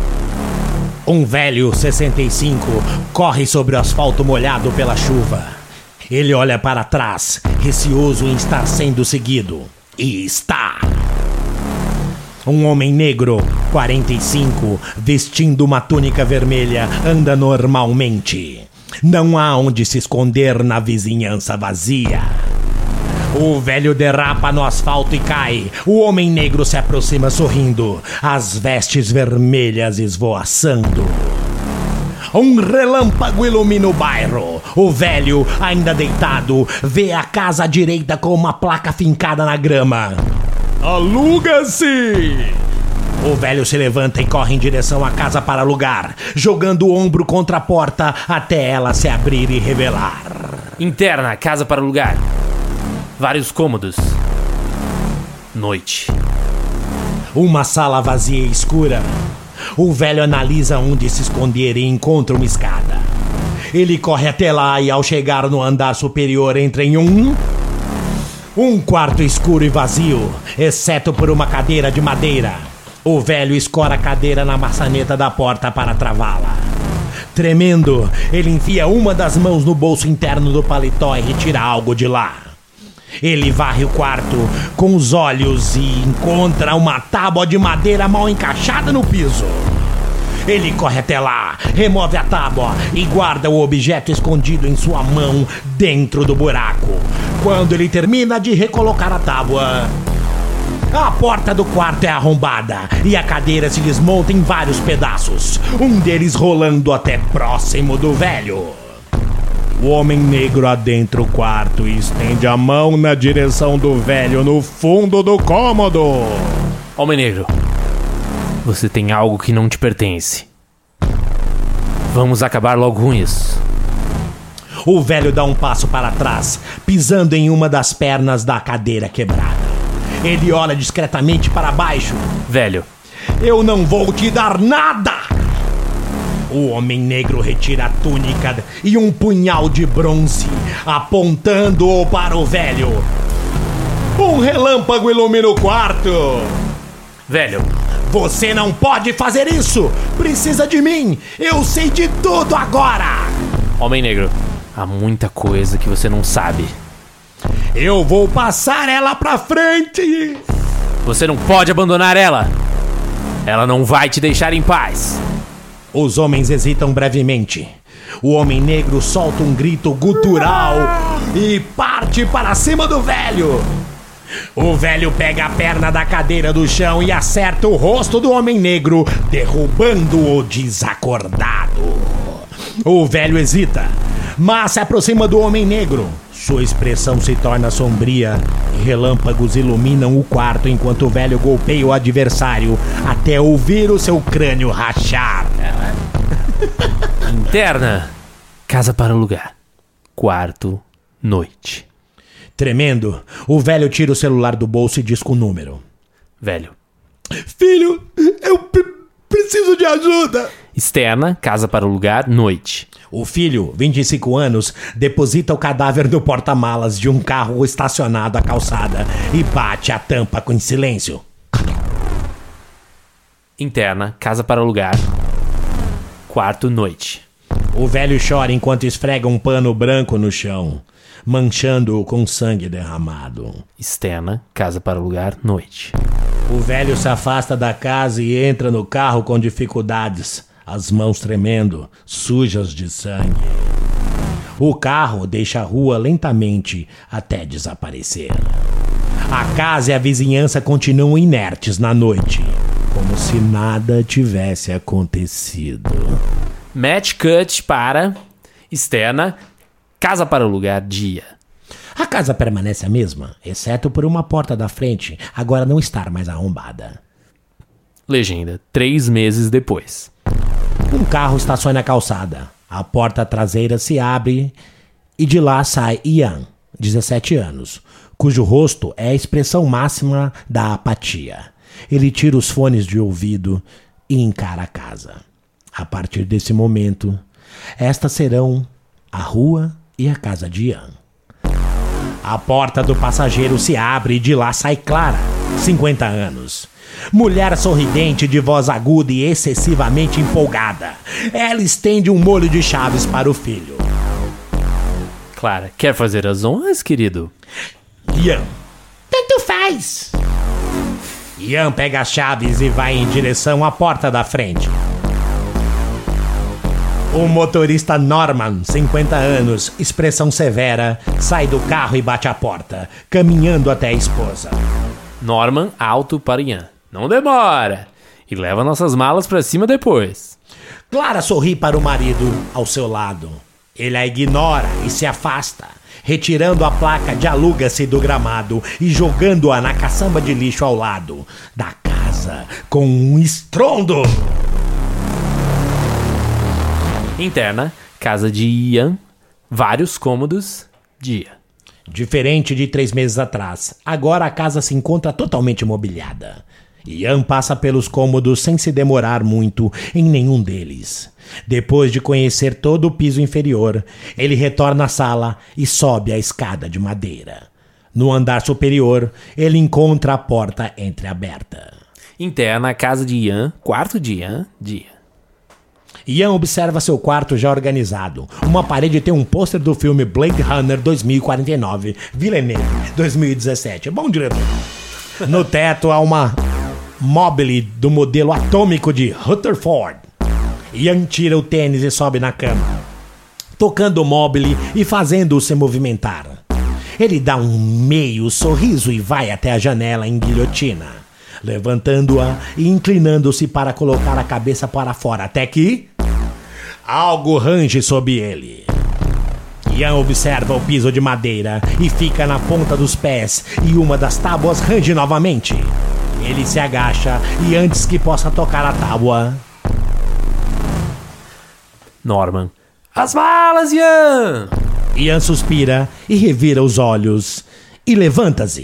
Um velho 65 corre sobre o asfalto molhado pela chuva. Ele olha para trás, receoso em estar sendo seguido. E está. Um homem negro, 45, vestindo uma túnica vermelha, anda normalmente. Não há onde se esconder na vizinhança vazia. O velho derrapa no asfalto e cai. O homem negro se aproxima sorrindo, as vestes vermelhas esvoaçando. Um relâmpago ilumina o bairro. O velho, ainda deitado, vê a casa à direita com uma placa fincada na grama. Aluga-se! O velho se levanta e corre em direção à casa para alugar, jogando o ombro contra a porta até ela se abrir e revelar. Interna, casa para alugar. Vários cômodos. Noite. Uma sala vazia e escura. O velho analisa onde se esconder e encontra uma escada. Ele corre até lá e ao chegar no andar superior entra em um quarto escuro e vazio, exceto por uma cadeira de madeira. O velho escora a cadeira na maçaneta da porta para travá-la. Tremendo, ele enfia uma das mãos no bolso interno do paletó e retira algo de lá. Ele varre o quarto com os olhos e encontra uma tábua de madeira mal encaixada no piso. Ele corre até lá, remove a tábua e guarda o objeto escondido em sua mão dentro do buraco. Quando ele termina de recolocar a tábua, a porta do quarto é arrombada e a cadeira se desmonta em vários pedaços, um deles rolando até próximo do velho. O homem negro adentra o quarto e estende a mão na direção do velho no fundo do cômodo. Homem negro, você tem algo que não te pertence. Vamos acabar logo com isso. O velho dá um passo para trás, pisando em uma das pernas da cadeira quebrada. Ele olha discretamente para baixo. Velho, eu não vou te dar nada! O homem negro retira a túnica e um punhal de bronze, apontando-o para o velho. Um relâmpago ilumina o quarto. Velho, você não pode fazer isso! Precisa de mim! Eu sei de tudo agora! Homem negro, há muita coisa que você não sabe. Eu vou passar ela pra frente! Você não pode abandonar ela! Ela não vai te deixar em paz! Os homens hesitam brevemente. O homem negro solta um grito gutural e parte para cima do velho. O velho pega a perna da cadeira do chão e acerta o rosto do homem negro, derrubando-o desacordado. O velho hesita, mas se aproxima do homem negro, Sua expressão se torna sombria e relâmpagos iluminam o quarto enquanto o velho golpeia o adversário até ouvir o seu crânio rachar. Interna, casa para alugar. Quarto, noite. Tremendo, o velho tira o celular do bolso e diz com o número. Velho. Filho, eu preciso de ajuda. Externa, casa para alugar, noite. O filho, 25 anos, deposita o cadáver no porta-malas de um carro estacionado à calçada e bate a tampa com silêncio. Interna, casa para alugar. Quarto, noite. O velho chora enquanto esfrega um pano branco no chão, manchando-o com sangue derramado. Externa, casa para alugar, noite. O velho se afasta da casa e entra no carro com dificuldades, as mãos tremendo, sujas de sangue. O carro deixa a rua lentamente até desaparecer. A casa e a vizinhança continuam inertes na noite, como se nada tivesse acontecido. Match cut para externa, casa para alugar, dia. A casa permanece a mesma, exceto por uma porta da frente, agora não estar mais arrombada. Legenda, 3 meses depois. Um carro estaciona na calçada. A porta traseira se abre e de lá sai Ian, 17 anos, cujo rosto é a expressão máxima da apatia. Ele tira os fones de ouvido e encara a casa. A partir desse momento, estas serão a rua e a casa de Ian. A porta do passageiro se abre e de lá sai Clara, 50 anos. Mulher sorridente, de voz aguda e excessivamente empolgada. Ela estende um molho de chaves para o filho. Clara, quer fazer as honras, querido? Ian. Tanto faz. Ian pega as chaves e vai em direção à porta da frente. O motorista Norman, 50 anos, expressão severa, sai do carro e bate a porta, caminhando até a esposa. Norman, alto para Ian. Não demora. E leva nossas malas pra cima depois. Clara sorri para o marido ao seu lado. Ele a ignora e se afasta, retirando a placa de aluga-se do gramado e jogando-a na caçamba de lixo ao lado da casa com um estrondo. Interna, casa de Ian, vários cômodos, dia. Diferente de 3 meses atrás, agora a casa se encontra totalmente mobiliada. Ian passa pelos cômodos sem se demorar muito em nenhum deles. Depois de conhecer todo o piso inferior, ele retorna à sala e sobe a escada de madeira. No andar superior, ele encontra a porta entreaberta. Interna, casa de Ian, quarto de Ian, dia. Ian observa seu quarto já organizado. Uma parede tem um pôster do filme Blade Runner 2049, Villeneuve, 2017. Bom diretor. No teto há uma mobile do modelo atômico de Rutherford. Ian tira o tênis e sobe na cama, tocando o mobile e fazendo-o se movimentar. Ele dá um meio sorriso e vai até a janela em guilhotina, levantando-a e inclinando-se para colocar a cabeça para fora, até que algo range sob ele. Ian observa o piso de madeira e fica na ponta dos pés e uma das tábuas range novamente. Ele se agacha e antes que possa tocar a tábua... Norman. As malas, Ian! Ian suspira e revira os olhos e levanta-se.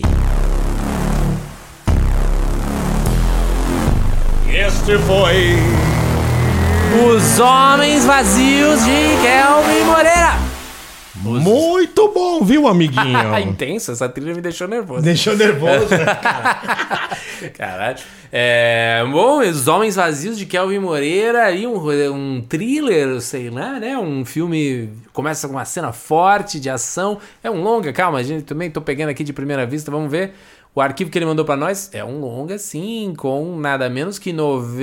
Este foi... Os Homens Vazios de Kelvin Moreira. Muito bom, viu, amiguinho? Intenso, essa trilha me deixou nervoso. Deixou nervoso, né, cara? Caralho. Bom, Os Homens Vazios de Kelvin Moreira, aí um thriller, sei lá, né? Um filme, começa com uma cena forte de ação. É um longa, calma, a gente também tô pegando aqui de primeira vista, vamos ver. O arquivo que ele mandou pra nós é um longa, sim, com nada menos que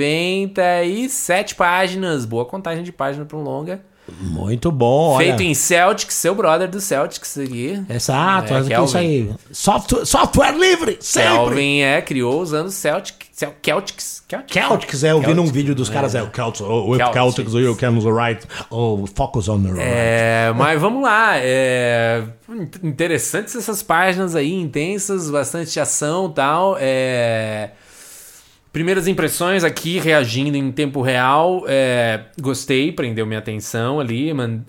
97 páginas. Boa contagem de páginas pra um longa. Muito bom, olha. Feito em Celtics, seu brother do Celtics aqui. Exato, isso aí. Software livre, sempre. Kelvin criou usando Celtics Celtics. Celtics, eu vi num vídeo dos caras, o Celtics, with Celtics, you can write, focus on the right. Mas vamos lá, interessantes essas páginas aí, intensas, bastante ação e tal, primeiras impressões aqui, reagindo em tempo real, gostei, prendeu minha atenção ali,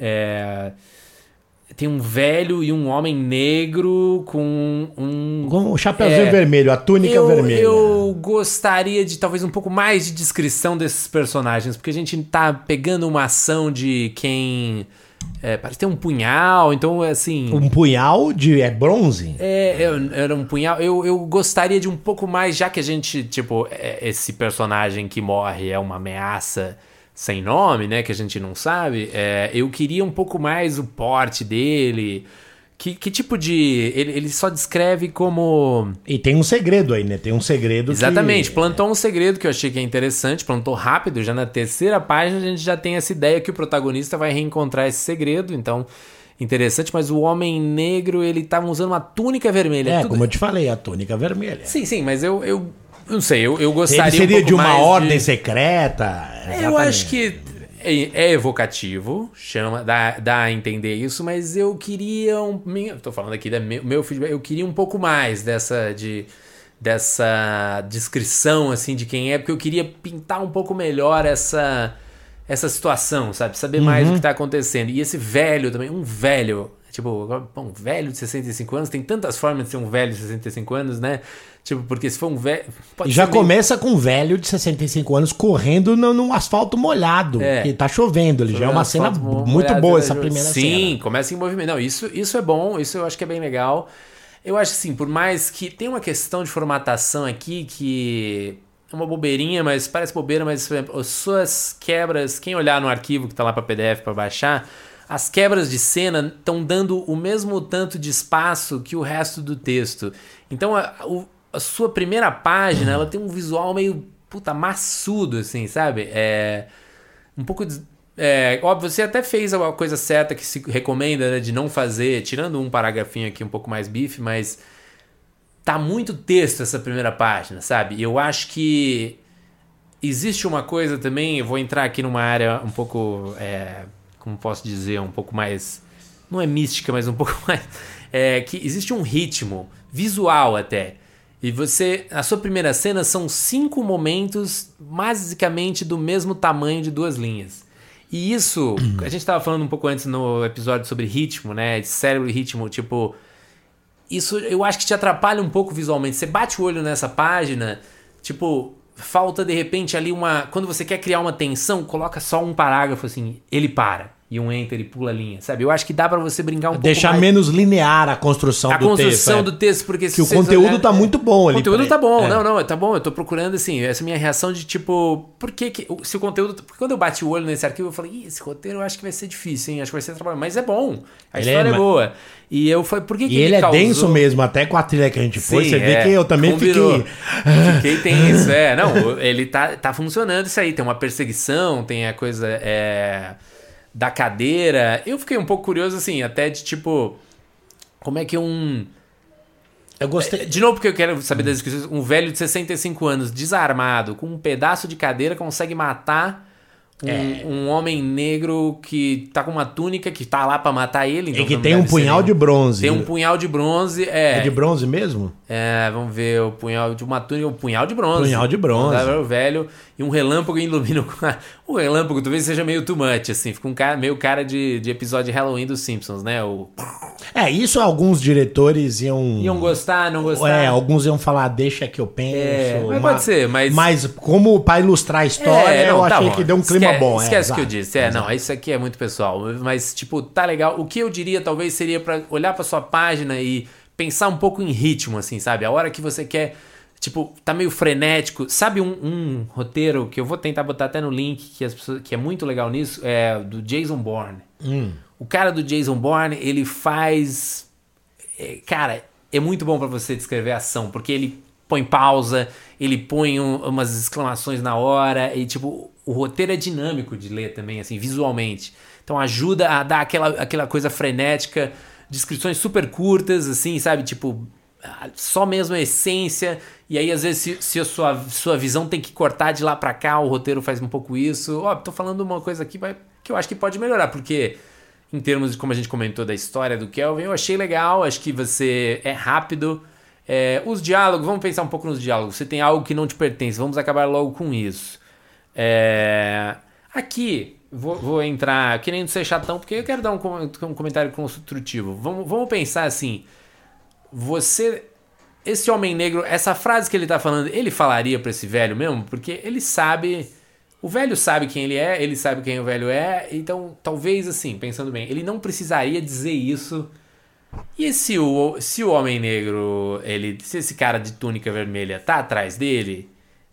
tem um velho e um homem negro com o chapeuzinho vermelho, a túnica vermelha. Eu gostaria de talvez um pouco mais de descrição desses personagens, porque a gente tá pegando uma ação de quem... parece ter um punhal, então assim... Um punhal de bronze? Era um punhal. Eu gostaria de um pouco mais, já que a gente, esse personagem que morre é uma ameaça sem nome, né, que a gente não sabe, eu queria um pouco mais o porte dele. Que tipo de... Ele só descreve como... E tem um segredo aí, né? Tem um segredo. Exatamente, plantou um segredo que eu achei que é interessante, plantou rápido, já na terceira página a gente já tem essa ideia que o protagonista vai reencontrar esse segredo, então... Interessante, mas o homem negro, ele tava usando uma túnica vermelha. Como eu te falei, a túnica vermelha. Sim, mas eu não sei, eu gostaria ele seria um pouco de uma mais ordem secreta? Eu acho que é evocativo, dá a entender isso, mas eu queria tô falando aqui do meu feedback, eu queria um pouco mais dessa descrição assim de quem é, porque eu queria pintar um pouco melhor essa situação, sabe? Saber mais o que tá acontecendo. E esse velho também, um velho de 65 anos, tem tantas formas de ser um velho de 65 anos, né? Porque se for um velho... Já começa com um velho de 65 anos correndo num asfalto molhado, que tá chovendo. Já é uma cena muito boa essa primeira cena. Sim, começa em movimento. Não, isso é bom, isso eu acho que é bem legal. Eu acho assim, por mais que tem uma questão de formatação aqui que... É uma bobeirinha, mas parece bobeira, mas por exemplo, as suas quebras, quem olhar no arquivo que tá lá para PDF para baixar, as quebras de cena estão dando o mesmo tanto de espaço que o resto do texto. Então a sua primeira página, ela tem um visual meio maçudo, assim, sabe? Um pouco... óbvio, você até fez a coisa certa que se recomenda, né, de não fazer, tirando um parágrafinho aqui um pouco mais bife, mas... Tá muito texto essa primeira página, sabe? E eu acho que existe uma coisa também, eu vou entrar aqui numa área um pouco, como posso dizer, um pouco mais, não é mística, mas um pouco mais, que existe um ritmo visual até. E a sua primeira cena são 5 momentos basicamente do mesmo tamanho de 2 linhas. E isso, a gente tava falando um pouco antes no episódio sobre ritmo, né? De cérebro e ritmo, isso eu acho que te atrapalha um pouco visualmente. Você bate o olho nessa página, falta de repente ali quando você quer criar uma tensão, coloca só um parágrafo assim, ele para. E um enter e pula a linha, sabe? Eu acho que dá pra você brincar um pouco mais. Deixar menos linear a construção do texto. A construção do texto, porque... Que o conteúdo tá muito bom ali. O conteúdo tá bom. Não, tá bom. Eu tô procurando, assim, essa minha reação de, por que se o conteúdo... Porque quando eu bati o olho nesse arquivo, eu falei, esse roteiro eu acho que vai ser difícil, hein? Acho que vai ser trabalho. Mas é bom. A história é boa. E eu falei, por que ele causou... denso mesmo, até com a trilha que a gente pôs. Você vê que eu também fiquei tenso. Não, ele tá funcionando isso aí. Tem uma perseguição, tem a coisa... da cadeira. Eu fiquei um pouco curioso, assim, até de como é que Eu gostei. De novo, porque eu quero saber das descrições. Um velho de 65 anos, desarmado, com um pedaço de cadeira, consegue matar um homem negro que tá com uma túnica que tá lá pra matar ele. Então e que tem um punhal de bronze. Tem um punhal de bronze. É de bronze mesmo? Vamos ver, o punhal de uma túnica, um punhal de bronze. Punhal de bronze. O velho, e um relâmpago ilumina o relâmpago, talvez seja meio too much, assim, fica meio cara de episódio de Halloween dos Simpsons, né? Isso alguns diretores iam gostar, não gostar. Alguns iam falar, deixa que eu penso. Mas pode ser, mas como pra ilustrar a história, eu achei que deu um clima bom. Esquece o que eu disse. Isso aqui é muito pessoal. Mas, tá legal. O que eu diria, talvez, seria pra olhar pra sua página e pensar um pouco em ritmo, assim, sabe? A hora que você quer, tá meio frenético. Sabe um roteiro que eu vou tentar botar até no link, que é muito legal nisso, é do Jason Bourne. O cara do Jason Bourne, ele faz... Cara, é muito bom pra você descrever a ação, porque ele põe pausa, ele põe umas exclamações na hora, e o roteiro é dinâmico de ler também, assim, visualmente. Então ajuda a dar aquela coisa frenética, descrições super curtas, assim, sabe? só mesmo a essência, e aí às vezes se a sua visão tem que cortar de lá pra cá, o roteiro faz um pouco isso. Ó, tô falando uma coisa aqui que eu acho que pode melhorar, porque em termos de como a gente comentou da história do Kelvin, eu achei legal, acho que você é rápido. Os diálogos, vamos pensar um pouco nos diálogos. Você tem algo que não te pertence, vamos acabar logo com isso. Aqui, vou entrar querendo ser chatão, porque eu quero dar um comentário construtivo. Vamos pensar assim, esse homem negro, essa frase que ele tá falando, ele falaria pra esse velho mesmo? Porque ele sabe, o velho sabe quem ele sabe quem o velho é, então talvez assim, pensando bem, ele não precisaria dizer isso. E se o homem negro, se esse cara de túnica vermelha tá atrás dele,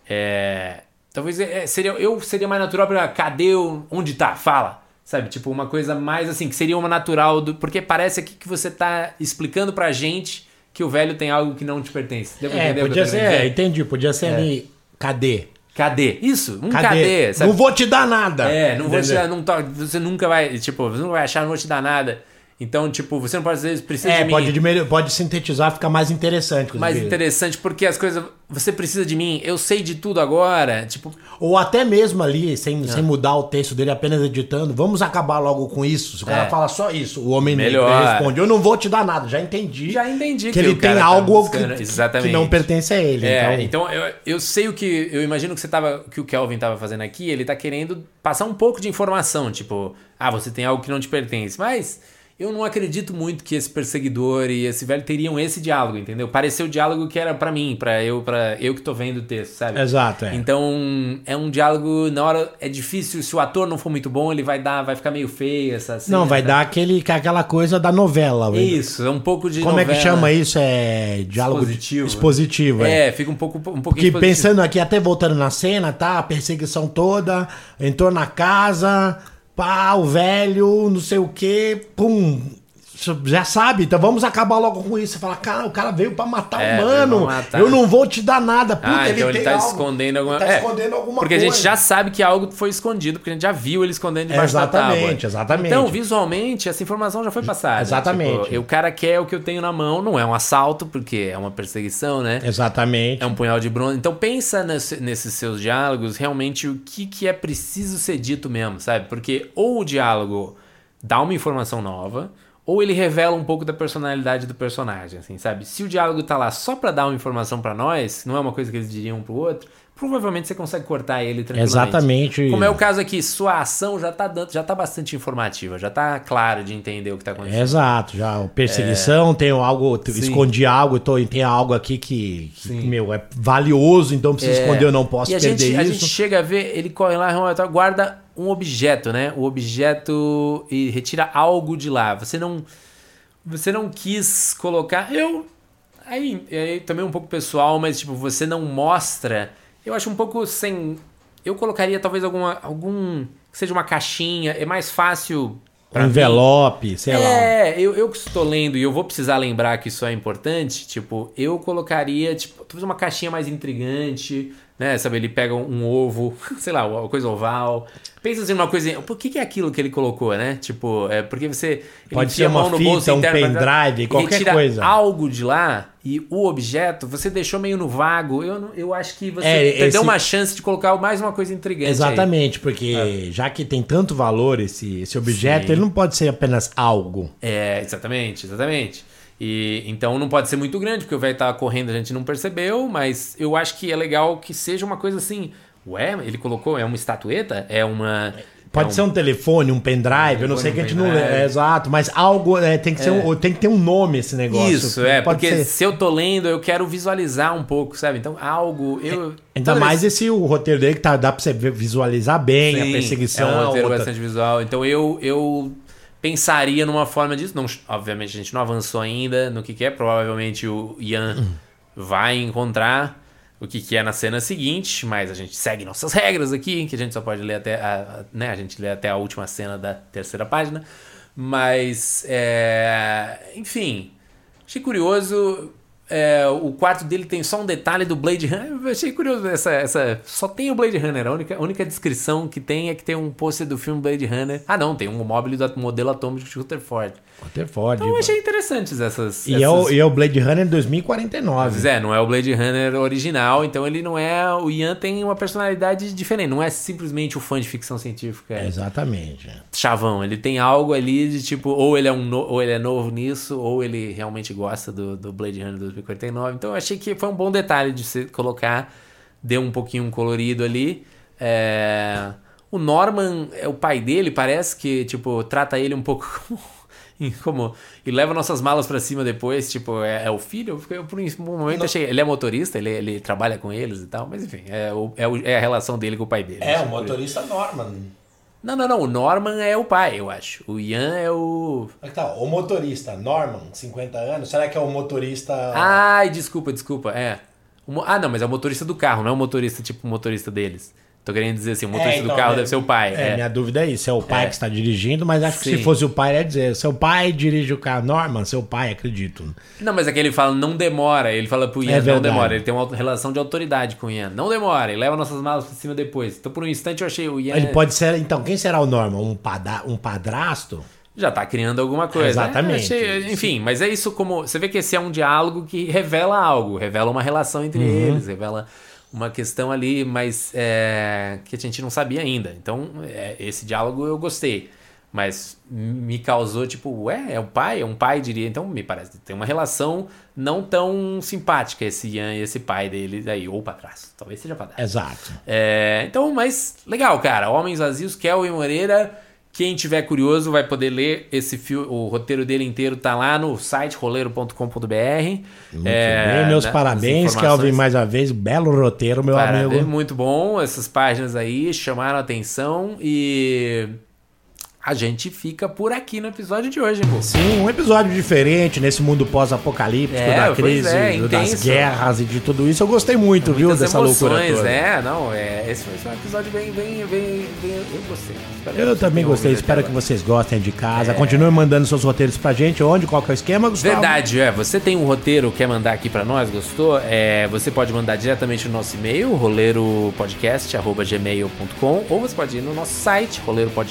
talvez seria mais natural pra cadê onde tá? Fala, sabe? Tipo, uma coisa mais assim, que seria uma natural, porque parece aqui que você tá explicando pra gente que o velho tem algo que não te pertence. Deu pra entender? Podia ser, entendi, podia ser ali, cadê? Isso, cadê? Sabe? Não vou te dar nada. Não vou te dar, você nunca vai, tipo, você não vai achar, não vou te dar nada. Então, tipo, você não pode dizer, precisa de mim. Pode sintetizar, ficar mais interessante. Mais interessante, porque as coisas, você precisa de mim, eu sei de tudo agora, tipo... Ou até mesmo ali, sem mudar o texto dele, apenas editando, vamos acabar logo com isso. Se o cara fala só isso, o homem negro responde, eu não vou te dar nada, já entendi que ele tem algo que não pertence a ele. Então eu sei eu imagino que o Kelvin tava fazendo aqui, ele tá querendo passar um pouco de informação, tipo, você tem algo que não te pertence, mas... Eu não acredito muito que esse perseguidor e esse velho teriam esse diálogo, entendeu? Pareceu o diálogo que era pra mim, pra eu que tô vendo o texto, sabe? Exato, Então, é um diálogo, na hora, é difícil, se o ator não for muito bom, ele vai ficar meio feio, essa cena. Não, vai dar aquela coisa da novela. Isso, é um pouco de Como novela. É que chama isso? Diálogo expositivo. Fica um pouco Porque expositivo. Pensando aqui, até voltando na cena, tá? A perseguição toda, entrou na casa... o velho, não sei o que, pum, já sabe, então vamos acabar logo com isso. Você fala, cara, o cara veio pra matar o mano, eu não vou te dar nada. Puta, ele tá escondendo alguma coisa. Escondendo alguma porque coisa. A gente já sabe que algo foi escondido, porque a gente já viu ele escondendo debaixo da tábua. Exatamente. Então, visualmente, essa informação já foi passada. Exatamente. Tipo, o cara quer o que eu tenho na mão, não é um assalto, porque é uma perseguição, né? Exatamente. É um punhal de bronze. Então, pensa nesses seus diálogos, realmente, o que é preciso ser dito mesmo, sabe? Porque ou o diálogo dá uma informação nova, ou ele revela um pouco da personalidade do personagem, assim, sabe? Se o diálogo tá lá só pra dar uma informação pra nós, não é uma coisa que eles diriam um pro outro, provavelmente você consegue cortar ele tranquilamente. Exatamente. Como é o caso aqui, sua ação já tá bastante informativa, já tá claro de entender o que tá acontecendo. Exato, já perseguição, tem algo, escondi algo, tem algo aqui que é valioso, então preciso esconder, eu não posso perder isso. A gente chega a ver, ele corre lá, guarda um objeto, né? O objeto e retira algo de lá. Você não quis colocar... Aí também um pouco pessoal, mas tipo, você não mostra... Eu acho um pouco sem... Eu colocaria talvez algum... Que seja uma caixinha, é mais fácil... Um envelope, sei lá. Eu que estou lendo e eu vou precisar lembrar que isso é importante, tipo, eu colocaria, tipo, talvez uma caixinha mais intrigante, né? Sabe, ele pega um ovo, sei lá, uma coisa oval. Pensa assim numa coisa, por que é aquilo que ele colocou, né? Tipo, porque você... Pode ser uma fita, um pendrive, qualquer coisa. Algo de lá e o objeto, você deixou meio no vago. Eu acho que você perdeu uma chance de colocar mais uma coisa intrigante. Exatamente, aí. Porque já que tem tanto valor esse objeto, ele não pode ser apenas algo. Exatamente. E então não pode ser muito grande, porque o velho tava correndo, a gente não percebeu, mas eu acho que é legal que seja uma coisa assim... Ué, ele colocou, é uma estatueta? Pode ser um telefone, um pendrive, eu não sei que a gente não lê. Exato, mas algo tem que ter um nome esse negócio. Isso, porque se eu tô lendo, eu quero visualizar um pouco, sabe? Então, algo... Ainda mais o roteiro dele que dá pra você visualizar bem. Sim, a perseguição. É um roteiro bastante visual. Então eu pensaria numa forma disso. Não, obviamente a gente não avançou ainda no que é. Provavelmente o Ian vai encontrar o que é na cena seguinte, mas a gente segue nossas regras aqui, que a gente só pode ler até a gente lê até a última cena da terceira página. Mas, enfim, achei curioso. o quarto dele tem só um detalhe do Blade Runner. Eu achei curioso essa... Só tem o Blade Runner. A única descrição que tem é que tem um pôster do filme Blade Runner. Ah, não. Tem um móvel do modelo atômico de Rutherford. Rutherford. Então eu achei interessantes essas... E é o Blade Runner 2049. Mas não é o Blade Runner original. Então ele não é... O Ian tem uma personalidade diferente. Não é simplesmente o fã de ficção científica. Exatamente. Chavão. Ele tem algo ali de tipo... Ou ele é novo nisso, ou ele realmente gosta do Blade Runner 2049. Então eu achei que foi um bom detalhe de se colocar. Deu um pouquinho colorido ali. O Norman, o pai dele, parece que tipo trata ele um pouco como... E leva nossas malas pra cima depois. Tipo, é o filho? Eu por um momento achei... Ele é motorista, ele trabalha com eles e tal. Mas enfim, é a relação dele com o pai dele. O motorista Norman. Não. O Norman é o pai, eu acho. O Ian é o... O motorista, Norman, 50 anos. Será que é o motorista... Ai, desculpa. Não, mas é o motorista do carro, não é o motorista tipo o motorista deles. Tô querendo dizer assim, o motorista do carro deve ser o pai. Minha dúvida é isso, é o pai que está dirigindo, mas acho que se fosse o pai, ia dizer, seu pai dirige o carro. Norman, seu pai, acredito. Não, mas é que ele fala, não demora. Ele fala pro Ian, não demora. Ele tem uma relação de autoridade com o Ian. Não demora, ele leva nossas malas pra cima depois. Então por um instante eu achei o Ian... Ele pode ser, então, quem será o Norman? Um padrasto? Já tá criando alguma coisa. Exatamente. Enfim, mas é isso como... Você vê que esse é um diálogo que revela algo. Revela uma relação entre eles, revela... uma questão ali, mas que a gente não sabia ainda. Então, esse diálogo eu gostei. Mas me causou, tipo, é um pai, diria. Então, me parece, tem uma relação não tão simpática esse Ian e esse pai dele aí, ou padrasto. Talvez seja padrasto. Exato. Então, mas legal, cara. Homens Vazios, Kelvin Moreira. Quem tiver curioso vai poder ler esse filme, o roteiro dele inteiro tá lá no site roleiro.com.br. Muito bem, meus parabéns, Kelvin, mais uma vez, belo roteiro, meu amigo. Muito bom, essas páginas aí chamaram a atenção e a gente fica por aqui no episódio de hoje, pô. Sim, um episódio diferente nesse mundo pós-apocalíptico, da crise, das guerras e de tudo isso. Eu gostei muito, viu, dessa loucura toda. Esse foi um episódio bem eu gostei. Eu também gostei, espero que vocês gostem de casa. Continue mandando seus roteiros pra gente, qual que é o esquema, Gustavo? Verdade, você tem um roteiro, quer mandar aqui pra nós, gostou? Você pode mandar diretamente no nosso e-mail, roleiropodcast@gmail.com, ou você pode ir no nosso site,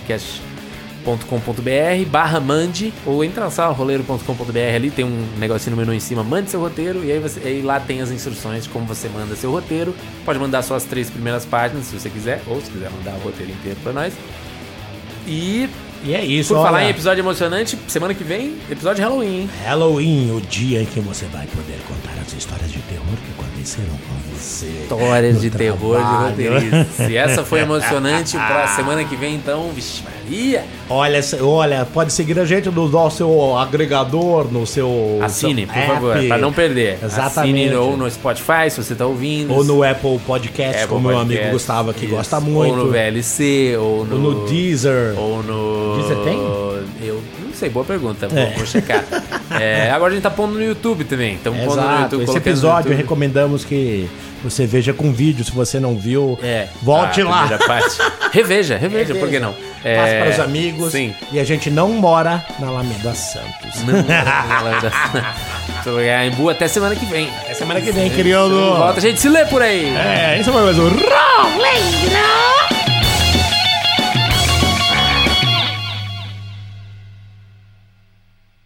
roleiropodcast.com.br/mande, ou entra no sala roleiro.com.br, ali tem um negocinho no menu em cima, mande seu roteiro, e aí lá tem as instruções de como você manda seu roteiro. Pode mandar só as 3 primeiras páginas se você quiser, ou se quiser mandar o roteiro inteiro pra nós. E é isso. Por falar em episódio emocionante, semana que vem, episódio de Halloween. Halloween, o dia em que você vai poder contar as histórias de terror que aconteceram com você. Histórias de terror de roteirista. Se essa foi emocionante, pra semana que vem, então, vixe Maria. Olha, pode seguir a gente no nosso agregador, no seu... Assine, por favor, pra não perder. Exatamente. Assine ou no Spotify, se você tá ouvindo. Ou no Apple Podcast, como meu amigo Gustavo aqui gosta muito. Ou no VLC, ou no Deezer. Ou no... Deezer tem? Eu não sei, boa pergunta, vou checar. Agora a gente tá pondo no YouTube também. Estamos pondo no YouTube. Esse episódio recomendamos que você veja com vídeo, se você não viu, volte lá. Reveja, por que não? Passe para os amigos. Sim. E a gente não mora na Alameda Santos. Não mora na Alameda Santos. Em Embu até semana que vem. Até semana que vem, querido. Volta, a gente se lê por aí. Isso foi mais um Roleiro.